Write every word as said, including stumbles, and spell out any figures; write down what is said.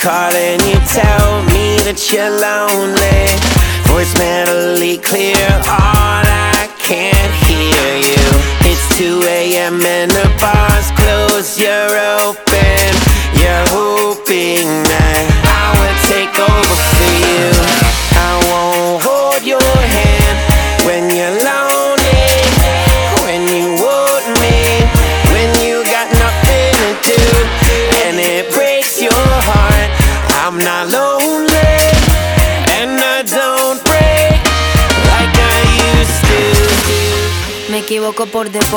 call and you tell me that you're lonely. Voice mentally clear, all I can't hear you. It's two A M and the bar's closed, you're open. You're hoping that I will take over for you. I won't hold your hand when you're lonely, when you want me, when you got nothing to do, and it breaks your heart. I'm not lonely, and I don't break like I used to. Me equivoco por default.